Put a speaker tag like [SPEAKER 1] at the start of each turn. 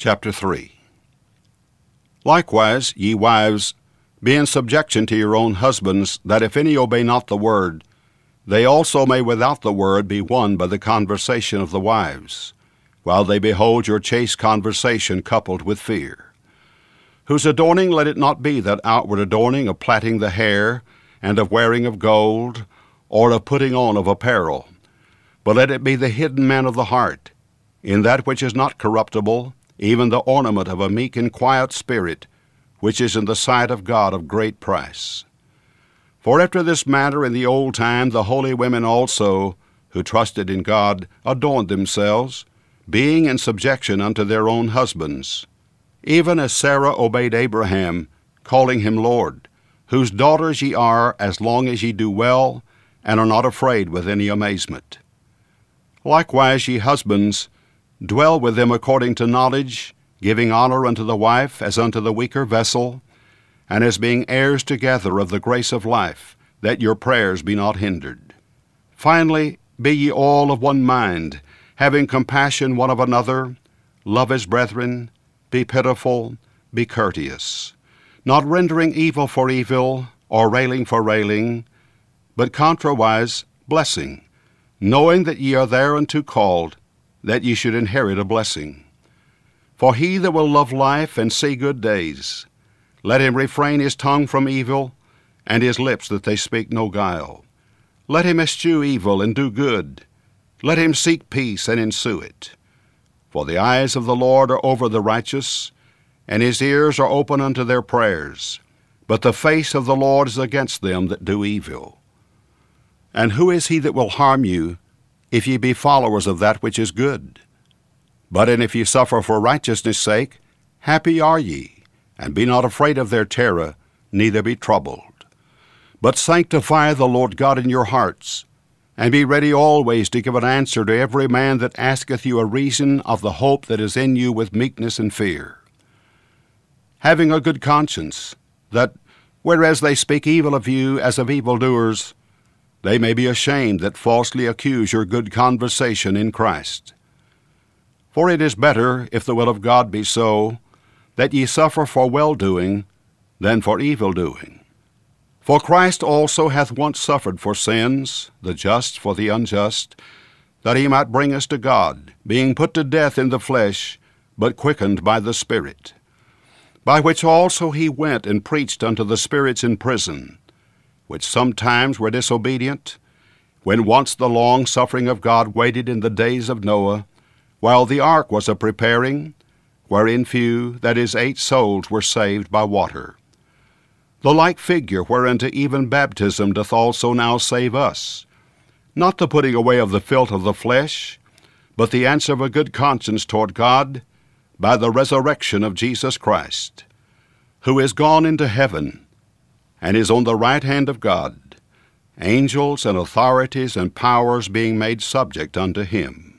[SPEAKER 1] Chapter 3. Likewise, ye wives, be in subjection to your own husbands, that if any obey not the word, they also may without the word be won by the conversation of the wives, while they behold your chaste conversation coupled with fear. Whose adorning let it not be that outward adorning of plaiting the hair, and of wearing of gold, or of putting on of apparel, but let it be the hidden man of the heart, in that which is not corruptible, even the ornament of a meek and quiet spirit, which is in the sight of God of great price. For after this manner in the old time the holy women also, who trusted in God, adorned themselves, being in subjection unto their own husbands, even as Sarah obeyed Abraham, calling him Lord, whose daughters ye are, as long as ye do well, and are not afraid with any amazement. Likewise, ye husbands, dwell with them according to knowledge, giving honor unto the wife as unto the weaker vessel, and as being heirs together of the grace of life, that your prayers be not hindered. Finally, be ye all of one mind, having compassion one of another, love as brethren, be pitiful, be courteous, not rendering evil for evil, or railing for railing, but contrariwise blessing, knowing that ye are thereunto called, that ye should inherit a blessing. For he that will love life and see good days, let him refrain his tongue from evil, and his lips that they speak no guile. Let him eschew evil and do good. Let him seek peace and ensue it. For the eyes of the Lord are over the righteous, and his ears are open unto their prayers. But the face of the Lord is against them that do evil. And who is he that will harm you, if ye be followers of that which is good? But if ye suffer for righteousness' sake, happy are ye, and be not afraid of their terror, neither be troubled. But sanctify the Lord God in your hearts, and be ready always to give an answer to every man that asketh you a reason of the hope that is in you with meekness and fear. Having a good conscience, that, whereas they speak evil of you as of evildoers, they may be ashamed that falsely accuse your good conversation in Christ. For it is better, if the will of God be so, that ye suffer for well-doing than for evil-doing. For Christ also hath once suffered for sins, the just for the unjust, that he might bring us to God, being put to death in the flesh, but quickened by the Spirit. By which also he went and preached unto the spirits in prison, which sometimes were disobedient, when once the long suffering of God waited in the days of Noah, while the ark was a-preparing, wherein few, that is 8 souls, were saved by water. The like figure whereunto even baptism doth also now save us, not the putting away of the filth of the flesh, but the answer of a good conscience toward God, by the resurrection of Jesus Christ, who is gone into heaven, and is on the right hand of God, angels and authorities and powers being made subject unto him.